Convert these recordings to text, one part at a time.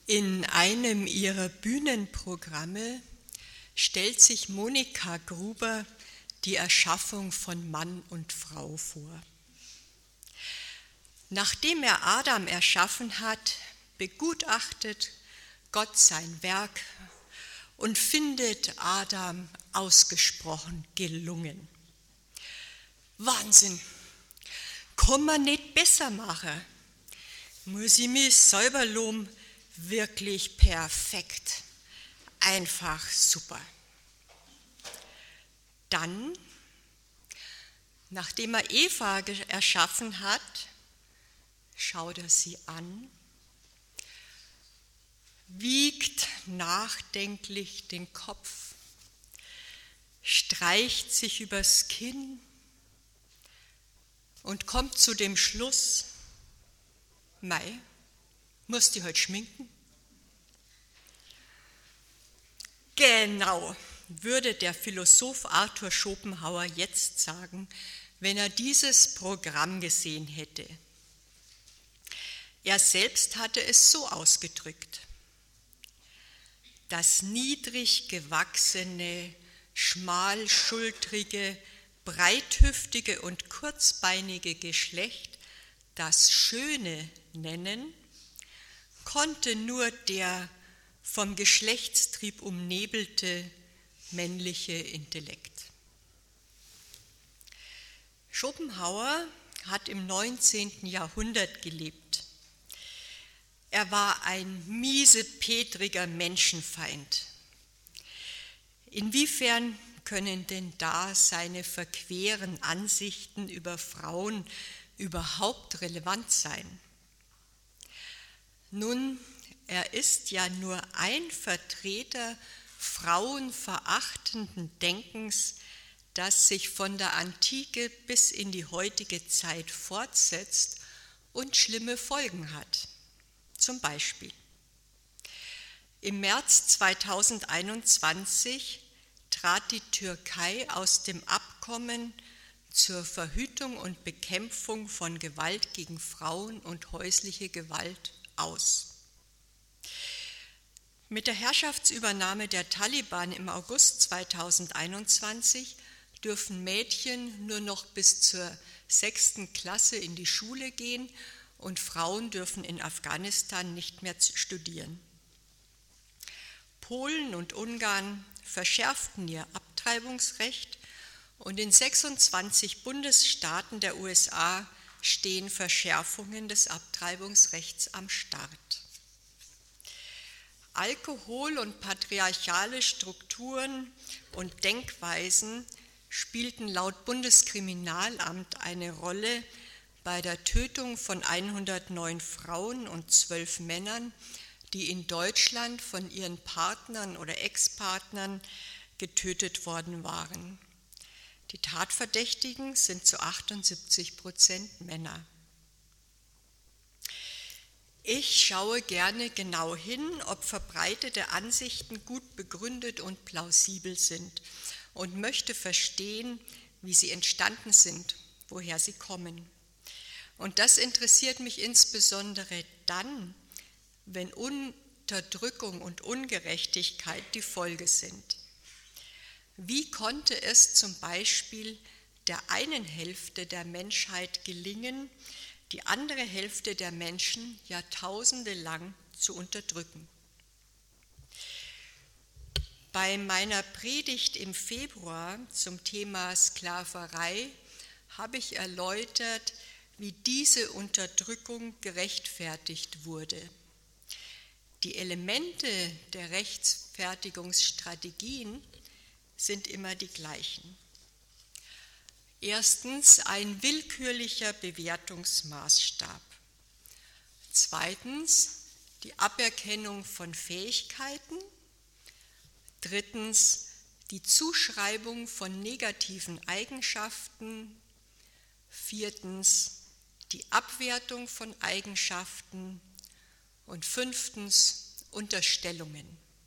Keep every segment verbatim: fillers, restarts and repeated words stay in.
In einem ihrer Bühnenprogramme stellt sich Monika Gruber die Erschaffung von Mann und Frau vor. Nachdem er Adam erschaffen hat, begutachtet Gott sein Werk und findet Adam ausgesprochen gelungen. Wahnsinn, kann man nicht besser machen. Muss ich mich selber loben, wirklich perfekt, einfach super. Dann, nachdem er Eva erschaffen hat, schaut er sie an, wiegt nachdenklich den Kopf, streicht sich übers Kinn und kommt zu dem Schluss: Mei, musst du heute schminken? Genau, würde der Philosoph Arthur Schopenhauer jetzt sagen, wenn er dieses Programm gesehen hätte. Er selbst hatte es so ausgedrückt: Das niedrig gewachsene, schmalschultrige, breithüftige und kurzbeinige Geschlecht, das Schöne nennen, konnte nur der vom Geschlechtstrieb umnebelte männliche Intellekt. Schopenhauer hat im neunzehnten Jahrhundert gelebt. Er war ein miesepetriger Menschenfeind. Inwiefern können denn da seine verqueren Ansichten über Frauen überhaupt relevant sein? Nun, er ist ja nur ein Vertreter frauenverachtenden Denkens, das sich von der Antike bis in die heutige Zeit fortsetzt und schlimme Folgen hat. Zum Beispiel: Im März zweitausendeinundzwanzig trat die Türkei aus dem Abkommen zur Verhütung und Bekämpfung von Gewalt gegen Frauen und häusliche Gewalt aus. Mit der Herrschaftsübernahme der Taliban im August zweitausendeinundzwanzig dürfen Mädchen nur noch bis zur sechsten Klasse in die Schule gehen und Frauen dürfen in Afghanistan nicht mehr studieren. Polen und Ungarn verschärften ihr Abtreibungsrecht und in sechsundzwanzig Bundesstaaten der U S A stehen Verschärfungen des Abtreibungsrechts am Start. Alkohol und patriarchale Strukturen und Denkweisen spielten laut Bundeskriminalamt eine Rolle bei der Tötung von hundertneun Frauen und zwölf Männern, die in Deutschland von ihren Partnern oder Ex-Partnern getötet worden waren. Die Tatverdächtigen sind zu achtundsiebzig Prozent Männer. Ich schaue gerne genau hin, ob verbreitete Ansichten gut begründet und plausibel sind und möchte verstehen, wie sie entstanden sind, woher sie kommen. Und das interessiert mich insbesondere dann, wenn Unterdrückung und Ungerechtigkeit die Folge sind. Wie konnte es zum Beispiel der einen Hälfte der Menschheit gelingen, die andere Hälfte der Menschen jahrtausende lang zu unterdrücken? Bei meiner Predigt im Februar zum Thema Sklaverei habe ich erläutert, wie diese Unterdrückung gerechtfertigt wurde. Die Elemente der Rechtfertigungsstrategien sind immer die gleichen. Erstens ein willkürlicher Bewertungsmaßstab. Zweitens die Aberkennung von Fähigkeiten. Drittens die Zuschreibung von negativen Eigenschaften. Viertens die Abwertung von Eigenschaften. Und fünftens Unterstellungen.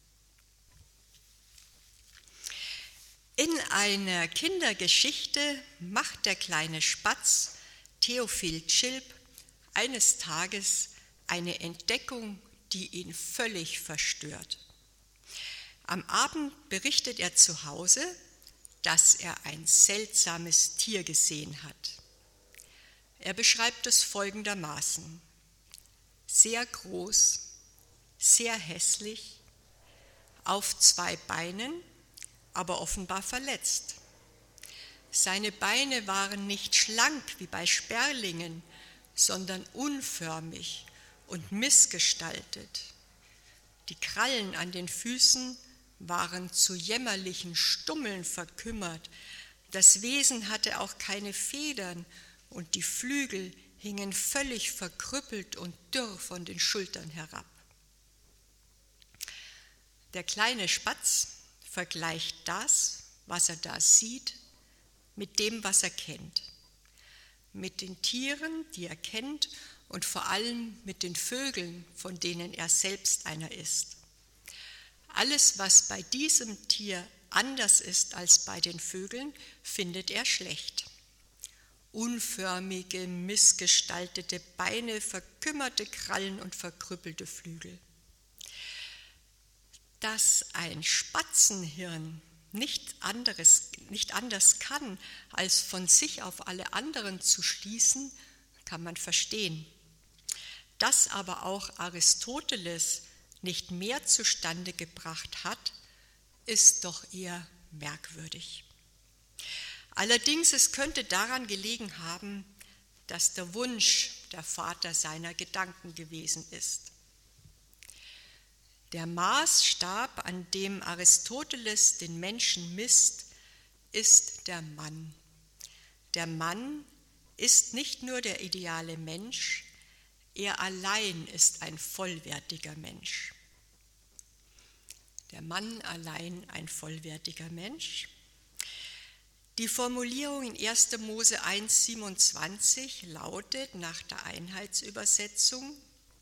In einer Kindergeschichte macht der kleine Spatz Theophil Chilp eines Tages eine Entdeckung, die ihn völlig verstört. Am Abend berichtet er zu Hause, dass er ein seltsames Tier gesehen hat. Er beschreibt es folgendermaßen: sehr groß, sehr hässlich, auf zwei Beinen, aber offenbar verletzt. Seine Beine waren nicht schlank wie bei Sperlingen, sondern unförmig und missgestaltet. Die Krallen an den Füßen waren zu jämmerlichen Stummeln verkümmert. Das Wesen hatte auch keine Federn und die Flügel hingen völlig verkrüppelt und dürr von den Schultern herab. Der kleine Spatz vergleicht das, was er da sieht, mit dem, was er kennt. Mit den Tieren, die er kennt, und vor allem mit den Vögeln, von denen er selbst einer ist. Alles, was bei diesem Tier anders ist als bei den Vögeln, findet er schlecht. Unförmige, missgestaltete Beine, verkümmerte Krallen und verkrüppelte Flügel. Dass ein Spatzenhirn nicht, anderes, nicht anders kann, als von sich auf alle anderen zu schließen, kann man verstehen. Dass aber auch Aristoteles nicht mehr zustande gebracht hat, ist doch eher merkwürdig. Allerdings, es könnte daran gelegen haben, dass der Wunsch der Vater seiner Gedanken gewesen ist. Der Maßstab, an dem Aristoteles den Menschen misst, ist der Mann. Der Mann ist nicht nur der ideale Mensch, er allein ist ein vollwertiger Mensch. Der Mann allein ein vollwertiger Mensch. Die Formulierung in erster Mose eins siebenundzwanzig lautet nach der Einheitsübersetzung: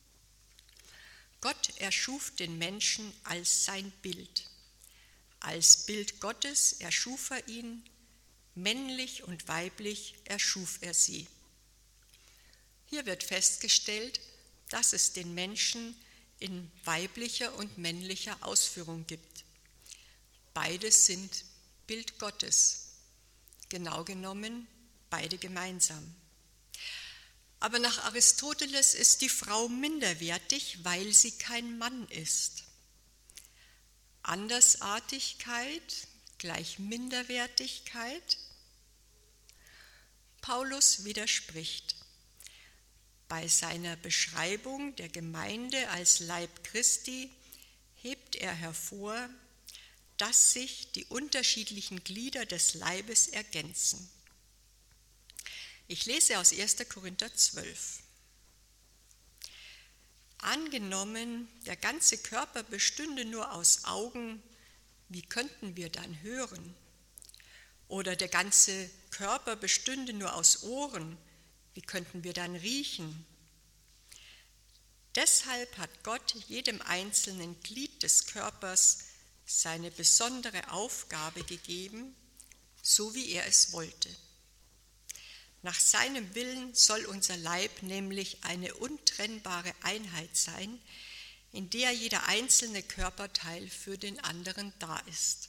Gott erschuf den Menschen als sein Bild. Als Bild Gottes erschuf er ihn, männlich und weiblich erschuf er sie. Hier wird festgestellt, dass es den Menschen in weiblicher und männlicher Ausführung gibt. Beide sind Bild Gottes, genau genommen beide gemeinsam. Aber nach Aristoteles ist die Frau minderwertig, weil sie kein Mann ist. Andersartigkeit gleich Minderwertigkeit? Paulus widerspricht. Bei seiner Beschreibung der Gemeinde als Leib Christi hebt er hervor, dass sich die unterschiedlichen Glieder des Leibes ergänzen. Ich lese aus erster Korinther zwölf. Angenommen, der ganze Körper bestünde nur aus Augen, wie könnten wir dann hören? Oder der ganze Körper bestünde nur aus Ohren, wie könnten wir dann riechen? Deshalb hat Gott jedem einzelnen Glied des Körpers seine besondere Aufgabe gegeben, so wie er es wollte. Nach seinem Willen soll unser Leib nämlich eine untrennbare Einheit sein, in der jeder einzelne Körperteil für den anderen da ist.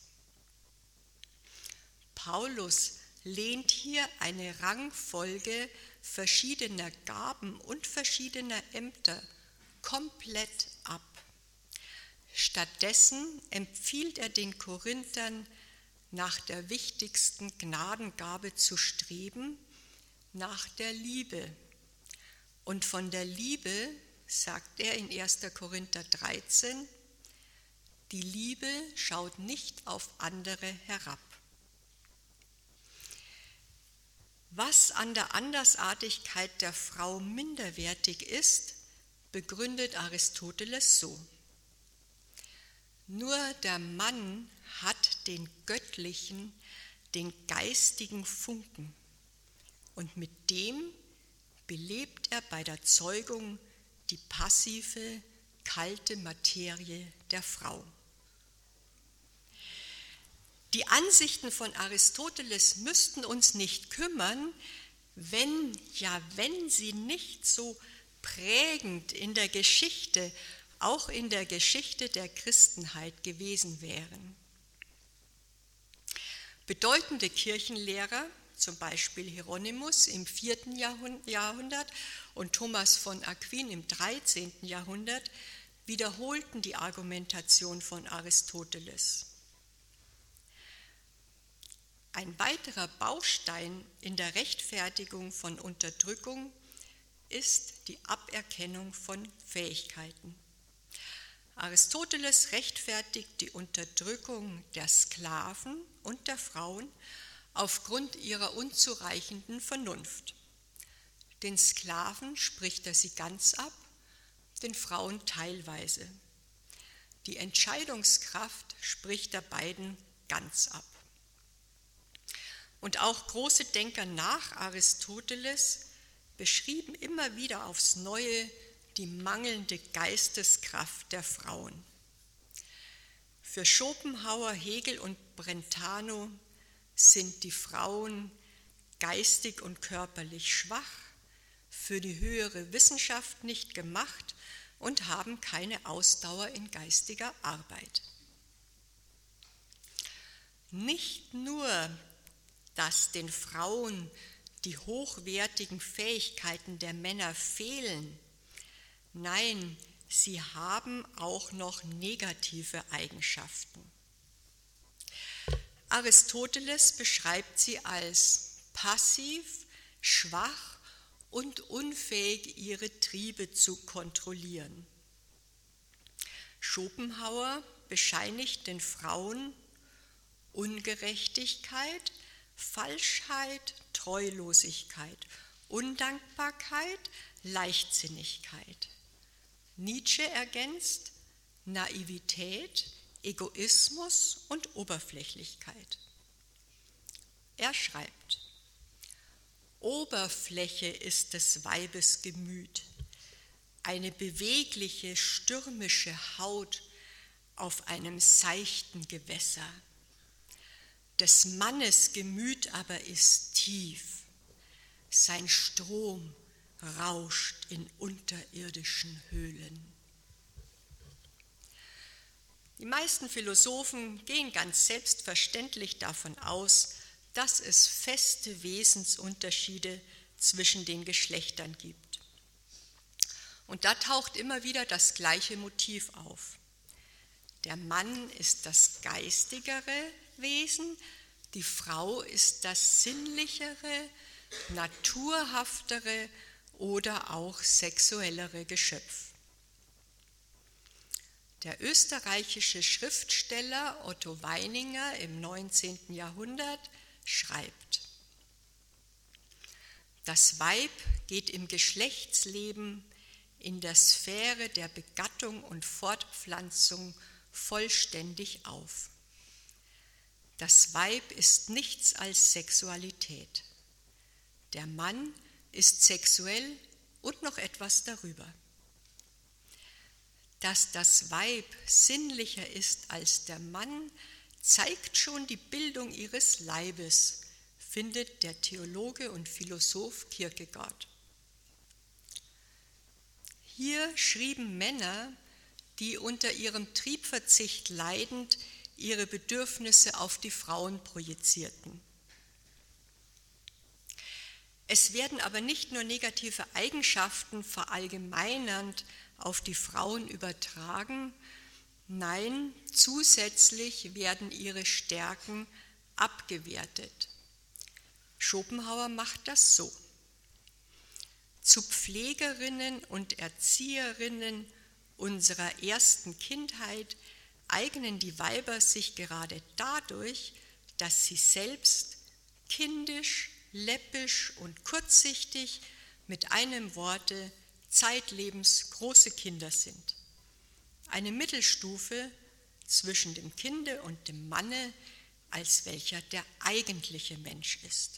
Paulus lehnt hier eine Rangfolge verschiedener Gaben und verschiedener Ämter komplett ab. Stattdessen empfiehlt er den Korinthern, nach der wichtigsten Gnadengabe zu streben, nach der Liebe. Und von der Liebe sagt er in erster Korinther dreizehn, die Liebe schaut nicht auf andere herab. Was an der Andersartigkeit der Frau minderwertig ist, begründet Aristoteles so: Nur der Mann hat den göttlichen, den geistigen Funken, und mit dem belebt er bei der Zeugung die passive, kalte Materie der Frau. Die Ansichten von Aristoteles müssten uns nicht kümmern, wenn, ja, wenn sie nicht so prägend in der Geschichte auch in der Geschichte der Christenheit gewesen wären. Bedeutende Kirchenlehrer, zum Beispiel Hieronymus im vierten Jahrhundert und Thomas von Aquin im dreizehnten Jahrhundert, wiederholten die Argumentation von Aristoteles. Ein weiterer Baustein in der Rechtfertigung von Unterdrückung ist die Aberkennung von Fähigkeiten. Aristoteles rechtfertigt die Unterdrückung der Sklaven und der Frauen aufgrund ihrer unzureichenden Vernunft. Den Sklaven spricht er sie ganz ab, den Frauen teilweise. Die Entscheidungskraft spricht er beiden ganz ab. Und auch große Denker nach Aristoteles beschrieben immer wieder aufs Neue die mangelnde Geisteskraft der Frauen. Für Schopenhauer, Hegel und Brentano sind die Frauen geistig und körperlich schwach, für die höhere Wissenschaft nicht gemacht und haben keine Ausdauer in geistiger Arbeit. Nicht nur, dass den Frauen die hochwertigen Fähigkeiten der Männer fehlen, nein, sie haben auch noch negative Eigenschaften. Aristoteles beschreibt sie als passiv, schwach und unfähig, ihre Triebe zu kontrollieren. Schopenhauer bescheinigt den Frauen Ungerechtigkeit, Falschheit, Treulosigkeit, Undankbarkeit, Leichtsinnigkeit. Nietzsche ergänzt Naivität, Egoismus und Oberflächlichkeit. Er schreibt: Oberfläche ist des Weibes Gemüt, eine bewegliche, stürmische Haut auf einem seichten Gewässer. Des Mannes Gemüt aber ist tief, sein Strom rauscht in unterirdischen Höhlen. Die meisten Philosophen gehen ganz selbstverständlich davon aus, dass es feste Wesensunterschiede zwischen den Geschlechtern gibt. Und da taucht immer wieder das gleiche Motiv auf. Der Mann ist das geistigere Wesen, die Frau ist das sinnlichere, naturhaftere oder auch sexuellere Geschöpf. Der österreichische Schriftsteller Otto Weininger im neunzehnten Jahrhundert schreibt: Das Weib geht im Geschlechtsleben in der Sphäre der Begattung und Fortpflanzung vollständig auf. Das Weib ist nichts als Sexualität. Der Mann ist sexuell und noch etwas darüber. Dass das Weib sinnlicher ist als der Mann, zeigt schon die Bildung ihres Leibes, findet der Theologe und Philosoph Kierkegaard. Hier schrieben Männer, die unter ihrem Triebverzicht leidend ihre Bedürfnisse auf die Frauen projizierten. Es werden aber nicht nur negative Eigenschaften verallgemeinernd auf die Frauen übertragen, nein, zusätzlich werden ihre Stärken abgewertet. Schopenhauer macht das so: Zu Pflegerinnen und Erzieherinnen unserer ersten Kindheit eignen die Weiber sich gerade dadurch, dass sie selbst kindisch, läppisch und kurzsichtig, mit einem Worte zeitlebens große Kinder sind. Eine Mittelstufe zwischen dem Kinde und dem Manne, als welcher der eigentliche Mensch ist.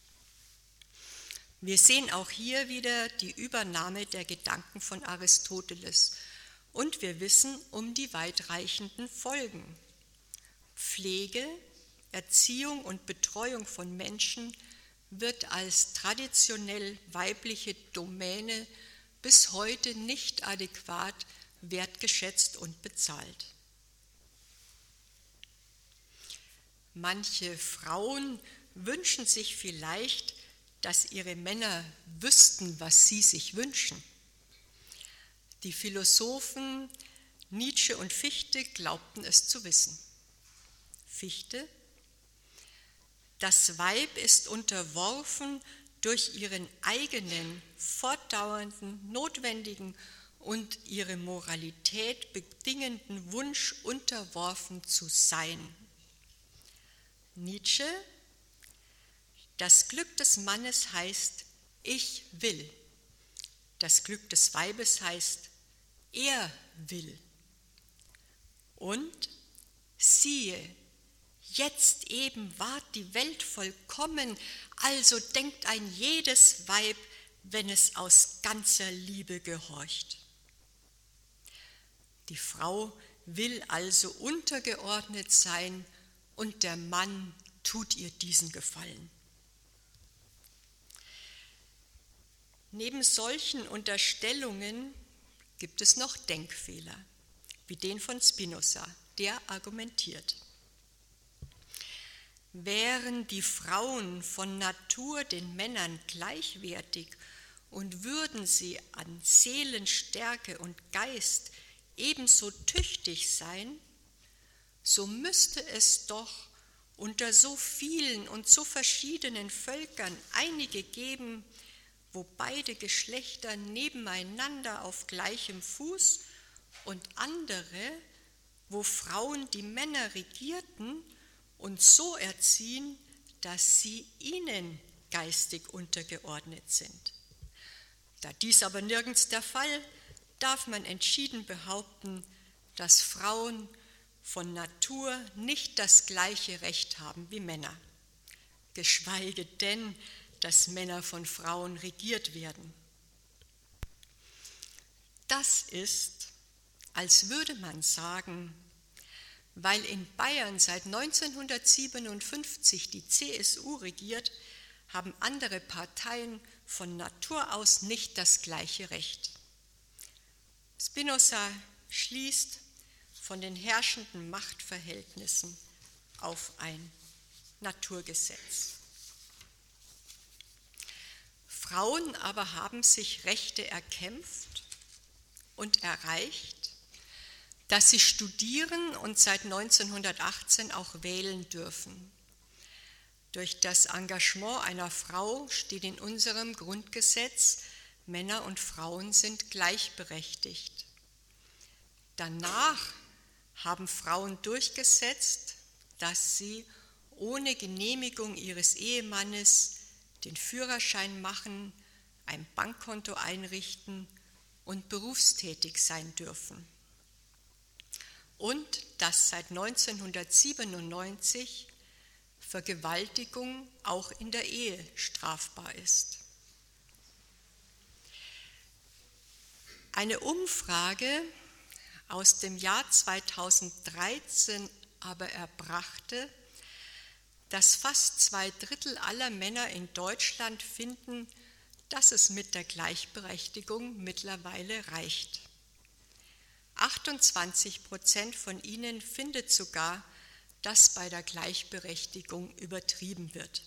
Wir sehen auch hier wieder die Übernahme der Gedanken von Aristoteles und wir wissen um die weitreichenden Folgen. Pflege, Erziehung und Betreuung von Menschen wird als traditionell weibliche Domäne bis heute nicht adäquat wertgeschätzt und bezahlt. Manche Frauen wünschen sich vielleicht, dass ihre Männer wüssten, was sie sich wünschen. Die Philosophen Nietzsche und Fichte glaubten es zu wissen. Fichte: Das Weib ist unterworfen durch ihren eigenen, fortdauernden, notwendigen und ihre Moralität bedingenden Wunsch, unterworfen zu sein. Nietzsche: Das Glück des Mannes heißt, ich will. Das Glück des Weibes heißt, er will. Und siehe, jetzt eben ward die Welt vollkommen, also denkt ein jedes Weib, wenn es aus ganzer Liebe gehorcht. Die Frau will also untergeordnet sein und der Mann tut ihr diesen Gefallen. Neben solchen Unterstellungen gibt es noch Denkfehler, wie den von Spinoza, der argumentiert: Wären die Frauen von Natur den Männern gleichwertig und würden sie an Seelenstärke und Geist ebenso tüchtig sein, so müsste es doch unter so vielen und so verschiedenen Völkern einige geben, wo beide Geschlechter nebeneinander auf gleichem Fuß und andere, wo Frauen die Männer regierten und so erziehen, dass sie ihnen geistig untergeordnet sind. Da dies aber nirgends der Fall, darf man entschieden behaupten, dass Frauen von Natur nicht das gleiche Recht haben wie Männer, geschweige denn, dass Männer von Frauen regiert werden. Das ist, als würde man sagen, weil in Bayern seit neunzehnhundertsiebenundfünfzig die C S U regiert, haben andere Parteien von Natur aus nicht das gleiche Recht. Spinoza schließt von den herrschenden Machtverhältnissen auf ein Naturgesetz. Frauen aber haben sich Rechte erkämpft und erreicht, dass sie studieren und seit neunzehnhundertachtzehn auch wählen dürfen. Durch das Engagement einer Frau steht in unserem Grundgesetz, Männer und Frauen sind gleichberechtigt. Danach haben Frauen durchgesetzt, dass sie ohne Genehmigung ihres Ehemannes den Führerschein machen, ein Bankkonto einrichten und berufstätig sein dürfen. Und dass seit neunzehnhundertsiebenundneunzig Vergewaltigung auch in der Ehe strafbar ist. Eine Umfrage aus dem Jahr zweitausenddreizehn aber erbrachte, dass fast zwei Drittel aller Männer in Deutschland finden, dass es mit der Gleichberechtigung mittlerweile reicht. achtundzwanzig Prozent von ihnen findet sogar, dass bei der Gleichberechtigung übertrieben wird.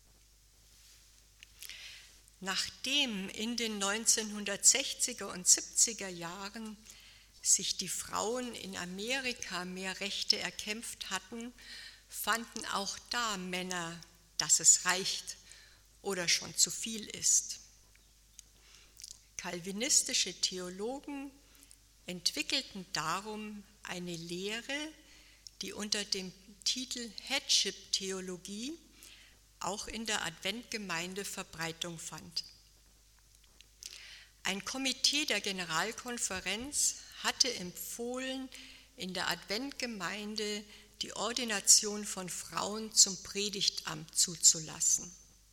Nachdem in den neunzehnhundertsechziger und siebziger Jahren sich die Frauen in Amerika mehr Rechte erkämpft hatten, fanden auch da Männer, dass es reicht oder schon zu viel ist. Calvinistische Theologen entwickelten darum eine Lehre, die unter dem Titel Headship-Theologie auch in der Adventgemeinde Verbreitung fand. Ein Komitee der Generalkonferenz hatte empfohlen, in der Adventgemeinde die Ordination von Frauen zum Predigtamt zuzulassen.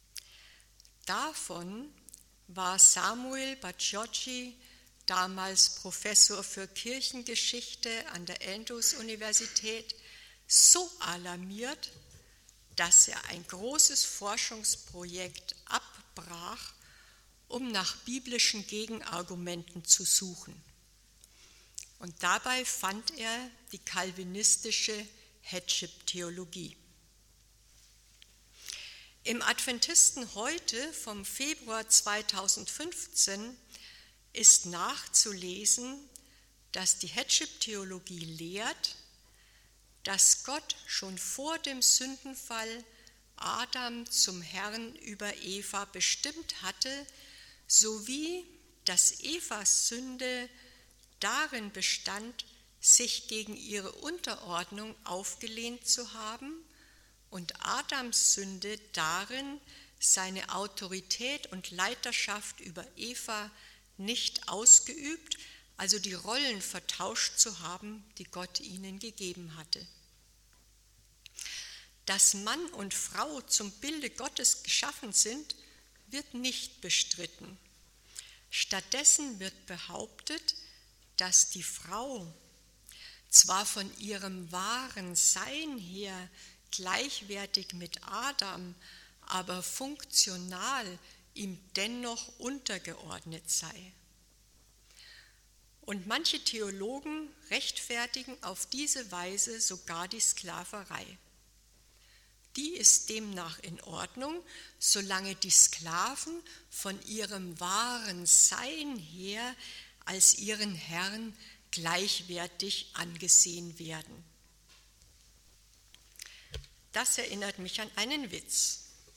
Davon war Samuel Bacciocchi, damals Professor für Kirchengeschichte an der Andrews-Universität, so alarmiert, dass er ein großes Forschungsprojekt abbrach, um nach biblischen Gegenargumenten zu suchen. Und dabei fand er die calvinistische Headship-Theologie. Im Adventisten heute vom Februar zweitausendfünfzehn ist nachzulesen, dass die Headship-Theologie lehrt, dass Gott schon vor dem Sündenfall Adam zum Herrn über Eva bestimmt hatte, sowie dass Evas Sünde darin bestand, sich gegen ihre Unterordnung aufgelehnt zu haben, und Adams Sünde darin, seine Autorität und Leiterschaft über Eva nicht ausgeübt, also die Rollen vertauscht zu haben, die Gott ihnen gegeben hatte. Dass Mann und Frau zum Bilde Gottes geschaffen sind, wird nicht bestritten. Stattdessen wird behauptet, dass die Frau zwar von ihrem wahren Sein her gleichwertig mit Adam, aber funktional ihm dennoch untergeordnet sei. Und manche Theologen rechtfertigen auf diese Weise sogar die Sklaverei. Die ist demnach in Ordnung, solange die Sklaven von ihrem wahren Sein her als ihren Herrn gleichwertig angesehen werden. Das erinnert mich an einen Witz.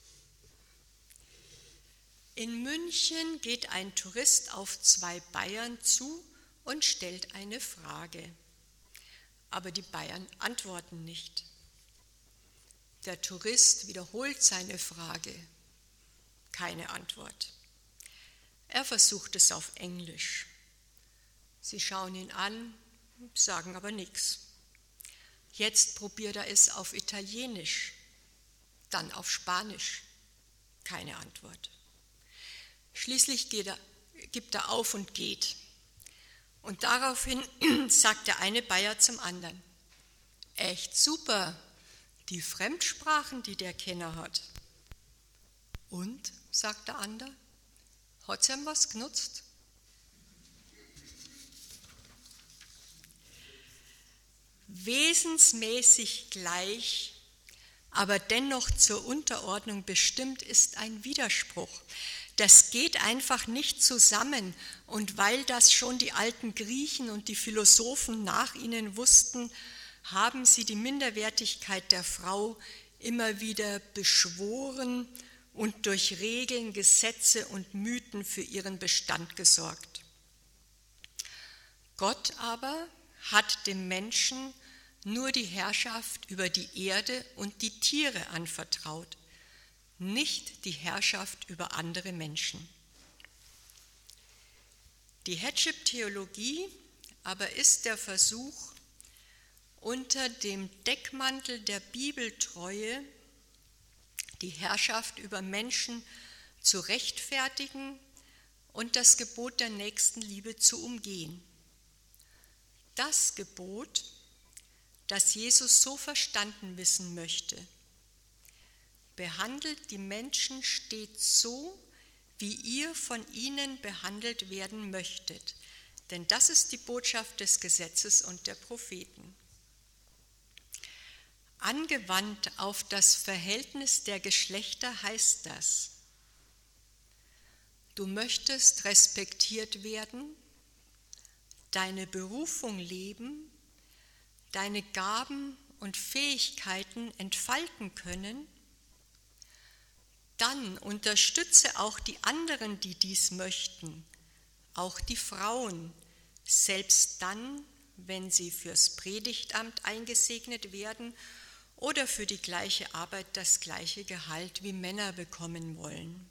In München geht ein Tourist auf zwei Bayern zu und stellt eine Frage. Aber die Bayern antworten nicht. Der Tourist wiederholt seine Frage. Keine Antwort. Er versucht es auf Englisch. Sie schauen ihn an, sagen aber nichts. Jetzt probiert er es auf Italienisch, dann auf Spanisch. Keine Antwort. Schließlich geht er, gibt er auf und geht. Und daraufhin sagt der eine Bayer zum anderen: Echt super, die Fremdsprachen, die der Kenner hat. Und, sagt der andere, hat's ihm was genutzt? Wesensmäßig gleich, aber dennoch zur Unterordnung bestimmt, ist ein Widerspruch. Das geht einfach nicht zusammen, und weil das schon die alten Griechen und die Philosophen nach ihnen wussten, haben sie die Minderwertigkeit der Frau immer wieder beschworen und durch Regeln, Gesetze und Mythen für ihren Bestand gesorgt. Gott aber hat dem Menschen nur die Herrschaft über die Erde und die Tiere anvertraut, nicht die Herrschaft über andere Menschen. Die Headship-Theologie aber ist der Versuch, unter dem Deckmantel der Bibeltreue die Herrschaft über Menschen zu rechtfertigen und das Gebot der Nächstenliebe zu umgehen. Das Gebot, das Jesus so verstanden wissen möchte, behandelt die Menschen stets so, wie ihr von ihnen behandelt werden möchtet. Denn das ist die Botschaft des Gesetzes und der Propheten. Angewandt auf das Verhältnis der Geschlechter heißt das: Du möchtest respektiert werden, deine Berufung leben, deine Gaben und Fähigkeiten entfalten können, dann unterstütze auch die anderen, die dies möchten, auch die Frauen, selbst dann, wenn sie fürs Predigtamt eingesegnet werden oder für die gleiche Arbeit das gleiche Gehalt wie Männer bekommen wollen.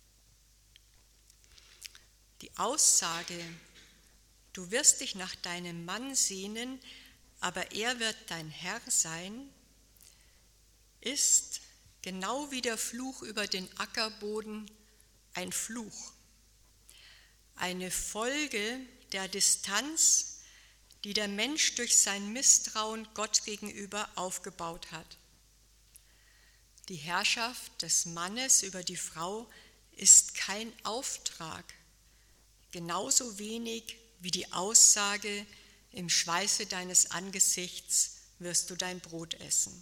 Die Aussage, du wirst dich nach deinem Mann sehnen, aber er wird dein Herr sein, ist, genau wie der Fluch über den Ackerboden, ein Fluch. Eine Folge der Distanz, die der Mensch durch sein Misstrauen Gott gegenüber aufgebaut hat. Die Herrschaft des Mannes über die Frau ist kein Auftrag, genauso wenig wie die Aussage, im Schweiße deines Angesichts wirst du dein Brot essen.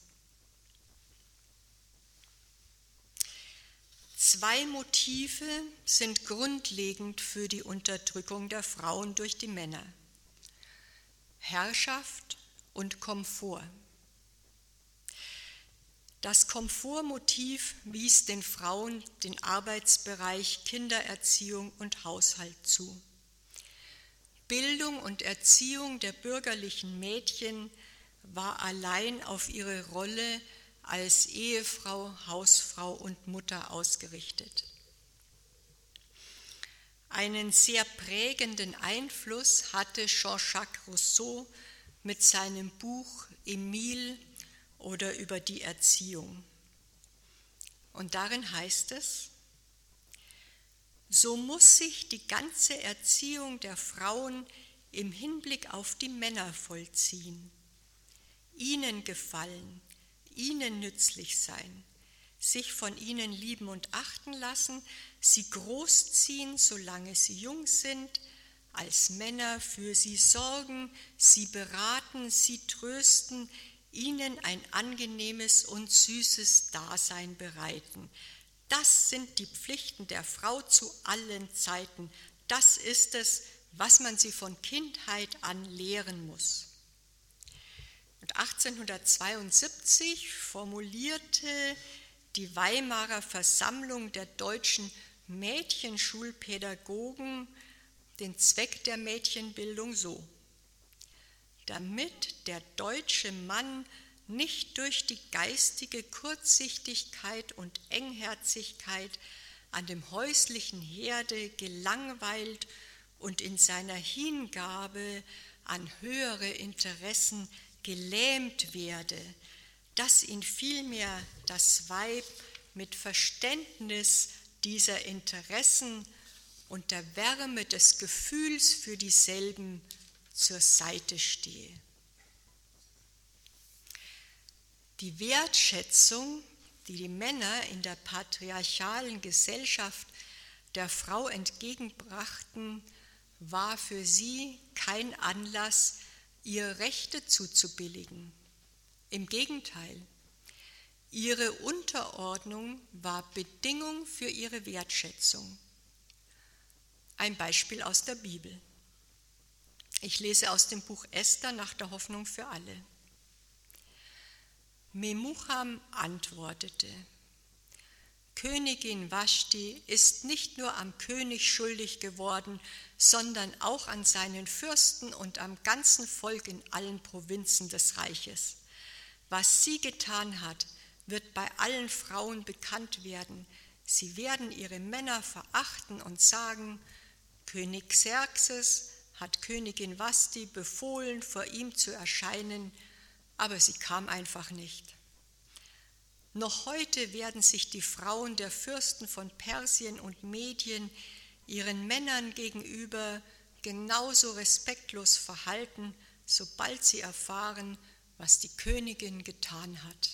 Zwei Motive sind grundlegend für die Unterdrückung der Frauen durch die Männer: Herrschaft und Komfort. Das Komfortmotiv wies den Frauen den Arbeitsbereich Kindererziehung und Haushalt zu. Bildung und Erziehung der bürgerlichen Mädchen war allein auf ihre Rolle als Ehefrau, Hausfrau und Mutter ausgerichtet. Einen sehr prägenden Einfluss hatte Jean-Jacques Rousseau mit seinem Buch Emile oder über die Erziehung. Und darin heißt es: So muss sich die ganze Erziehung der Frauen im Hinblick auf die Männer vollziehen, ihnen gefallen, ihnen nützlich sein, sich von ihnen lieben und achten lassen, sie großziehen, solange sie jung sind, als Männer für sie sorgen, sie beraten, sie trösten, ihnen ein angenehmes und süßes Dasein bereiten. Das sind die Pflichten der Frau zu allen Zeiten. Das ist es, was man sie von Kindheit an lehren muss. Und achtzehnhundertzweiundsiebzig formulierte die Weimarer Versammlung der deutschen Mädchenschulpädagogen den Zweck der Mädchenbildung so: Damit der deutsche Mann nicht durch die geistige Kurzsichtigkeit und Engherzigkeit an dem häuslichen Herde gelangweilt und in seiner Hingabe an höhere Interessen gelähmt werde, dass ihn vielmehr das Weib mit Verständnis dieser Interessen und der Wärme des Gefühls für dieselben zur Seite stehe. Die Wertschätzung, die die Männer in der patriarchalen Gesellschaft der Frau entgegenbrachten, war für sie kein Anlass, ihr Rechte zuzubilligen. Im Gegenteil, ihre Unterordnung war Bedingung für ihre Wertschätzung. Ein Beispiel aus der Bibel. Ich lese aus dem Buch Esther nach der Hoffnung für alle. Memucham antwortete: Königin Vaschti ist nicht nur am König schuldig geworden, sondern auch an seinen Fürsten und am ganzen Volk in allen Provinzen des Reiches. Was sie getan hat, wird bei allen Frauen bekannt werden. Sie werden ihre Männer verachten und sagen: König Xerxes hat Königin Vashti befohlen, vor ihm zu erscheinen, aber sie kam einfach nicht. Noch heute werden sich die Frauen der Fürsten von Persien und Medien ihren Männern gegenüber genauso respektlos verhalten, sobald sie erfahren, was die Königin getan hat.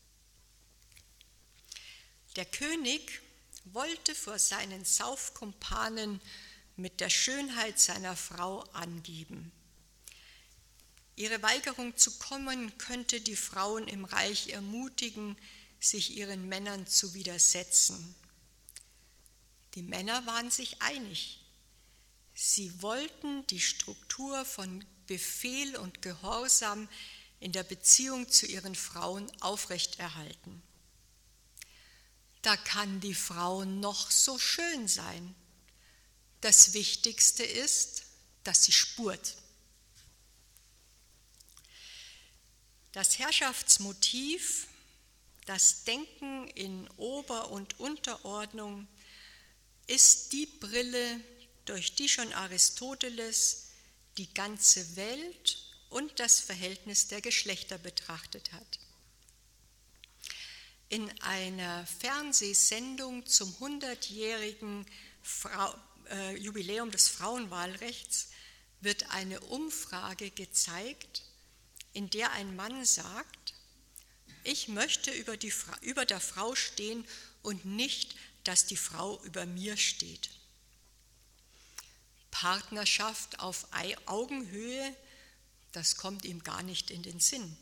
Der König wollte vor seinen Saufkumpanen mit der Schönheit seiner Frau angeben. Ihre Weigerung zu kommen könnte die Frauen im Reich ermutigen, sich ihren Männern zu widersetzen. Die Männer waren sich einig. Sie wollten die Struktur von Befehl und Gehorsam in der Beziehung zu ihren Frauen aufrechterhalten. Da kann die Frau noch so schön sein. Das Wichtigste ist, dass sie spurt. Das Herrschaftsmotiv, das Denken in Ober- und Unterordnung, ist die Brille, durch die schon Aristoteles die ganze Welt und das Verhältnis der Geschlechter betrachtet hat. In einer Fernsehsendung zum hundertjährigen Frau, äh, Jubiläum des Frauenwahlrechts wird eine Umfrage gezeigt, in der ein Mann sagt: Ich möchte über, die, über der Frau stehen und nicht, dass die Frau über mir steht. Partnerschaft auf Augenhöhe Das kommt ihm gar nicht in den Sinn.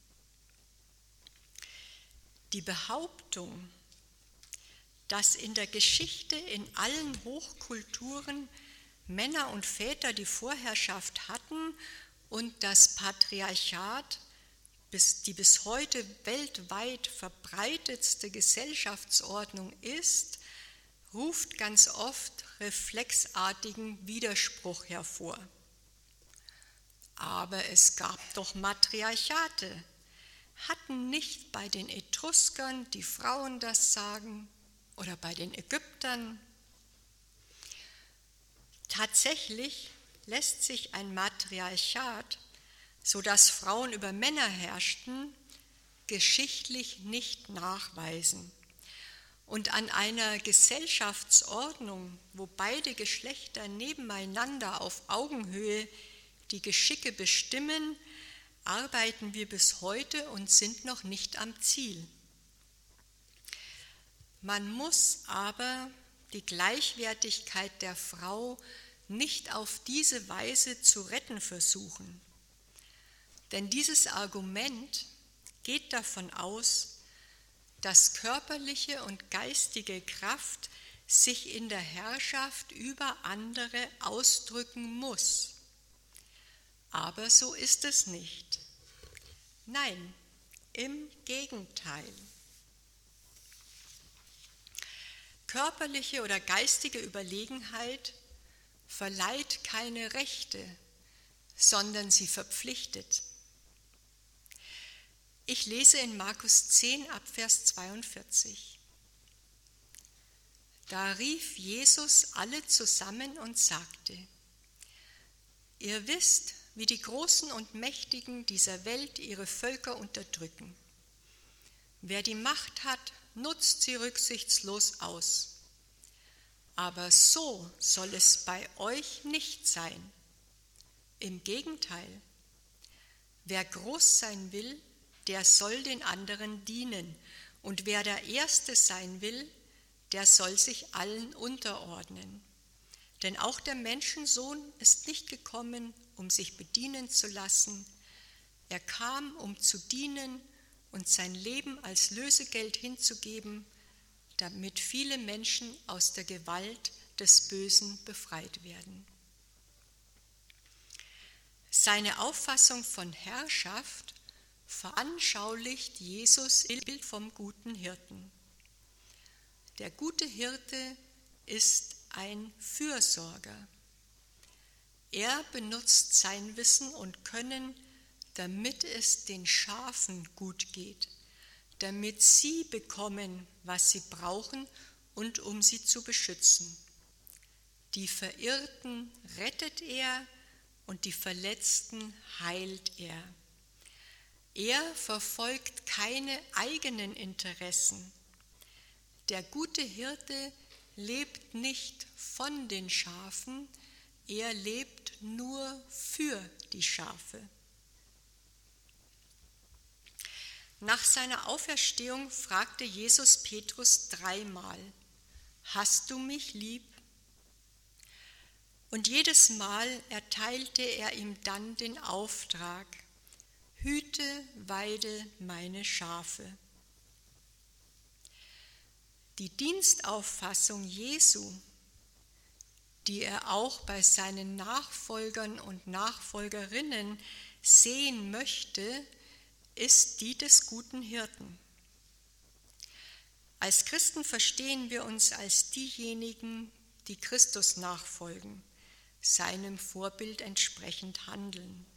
Die Behauptung, dass in der Geschichte in allen Hochkulturen Männer und Väter die Vorherrschaft hatten und das Patriarchat die bis heute weltweit verbreitetste Gesellschaftsordnung ist, ruft ganz oft reflexartigen Widerspruch hervor. Aber es gab doch Matriarchate. Hatten nicht bei den Etruskern die Frauen das Sagen oder bei den Ägyptern? Tatsächlich lässt sich ein Matriarchat, sodass Frauen über Männer herrschten, geschichtlich nicht nachweisen. Und an einer Gesellschaftsordnung, wo beide Geschlechter nebeneinander auf Augenhöhe die Geschicke bestimmen, arbeiten wir bis heute und sind noch nicht am Ziel. Man muss aber die Gleichwertigkeit der Frau nicht auf diese Weise zu retten versuchen. Denn dieses Argument geht davon aus, dass körperliche und geistige Kraft sich in der Herrschaft über andere ausdrücken muss. Aber so ist es nicht. Nein, im Gegenteil. Körperliche oder geistige Überlegenheit verleiht keine Rechte, sondern sie verpflichtet. Ich lese in Markus zehn ab Vers zweiundvierzig. Da rief Jesus alle zusammen und sagte: Ihr wisst, wie die Großen und Mächtigen dieser Welt ihre Völker unterdrücken. Wer die Macht hat, nutzt sie rücksichtslos aus. Aber so soll es bei euch nicht sein. Im Gegenteil, wer groß sein will, der soll den anderen dienen. Und wer der Erste sein will, der soll sich allen unterordnen. Denn auch der Menschensohn ist nicht gekommen, um sich bedienen zu lassen. Er kam, um zu dienen und sein Leben als Lösegeld hinzugeben, damit viele Menschen aus der Gewalt des Bösen befreit werden. Seine Auffassung von Herrschaft veranschaulicht Jesus im Bild vom guten Hirten. Der gute Hirte ist ein Fürsorger. Er benutzt sein Wissen und Können, damit es den Schafen gut geht, damit sie bekommen, was sie brauchen und um sie zu beschützen. Die Verirrten rettet er und die Verletzten heilt er. Er verfolgt keine eigenen Interessen. Der gute Hirte lebt nicht von den Schafen, er lebt nur für die Schafe. Nach seiner Auferstehung fragte Jesus Petrus dreimal: Hast du mich lieb? Und jedes Mal erteilte er ihm dann den Auftrag: Hüte, weide meine Schafe. Die Dienstauffassung Jesu, die er auch bei seinen Nachfolgern und Nachfolgerinnen sehen möchte, ist die des guten Hirten. Als Christen verstehen wir uns als diejenigen, die Christus nachfolgen, seinem Vorbild entsprechend handeln.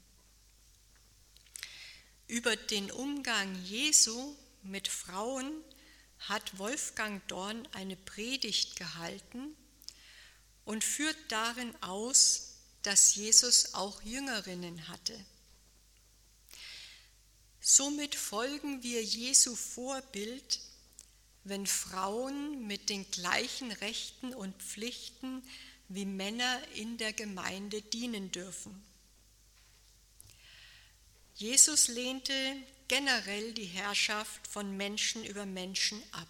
Über den Umgang Jesu mit Frauen hat Wolfgang Dorn eine Predigt gehalten und führt darin aus, dass Jesus auch Jüngerinnen hatte. Somit folgen wir Jesu Vorbild, wenn Frauen mit den gleichen Rechten und Pflichten wie Männer in der Gemeinde dienen dürfen. Jesus lehnte generell die Herrschaft von Menschen über Menschen ab.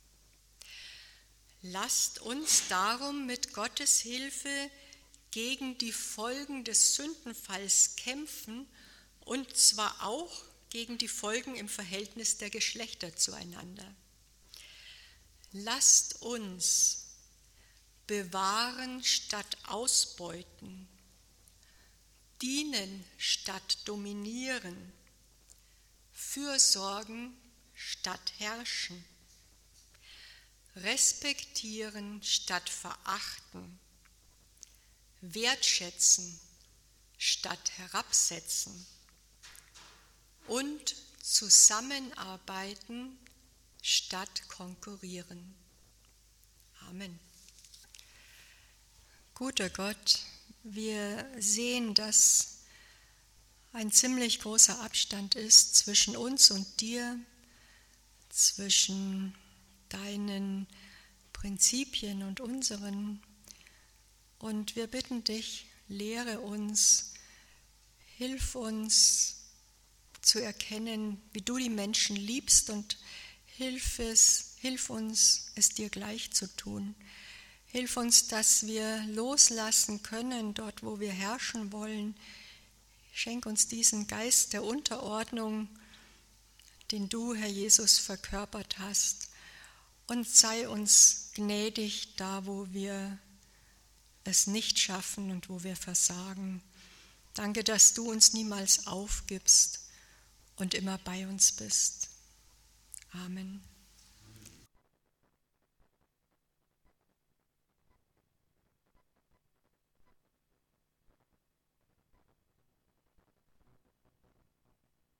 Lasst uns darum mit Gottes Hilfe gegen die Folgen des Sündenfalls kämpfen und zwar auch gegen die Folgen im Verhältnis der Geschlechter zueinander. Lasst uns bewahren statt ausbeuten, dienen statt dominieren, fürsorgen statt herrschen, respektieren statt verachten, wertschätzen statt herabsetzen und zusammenarbeiten statt konkurrieren. Amen. Guter Gott, wir sehen, dass ein ziemlich großer Abstand ist zwischen uns und dir, zwischen deinen Prinzipien und unseren. Und wir bitten dich, lehre uns, hilf uns zu erkennen, wie du die Menschen liebst und hilf, es, hilf uns, es dir gleich zu tun. Hilf uns, dass wir loslassen können, dort wo wir herrschen wollen. Schenk uns diesen Geist der Unterordnung, den du, Herr Jesus, verkörpert hast. Und sei uns gnädig da, wo wir es nicht schaffen und wo wir versagen. Danke, dass du uns niemals aufgibst und immer bei uns bist. Amen.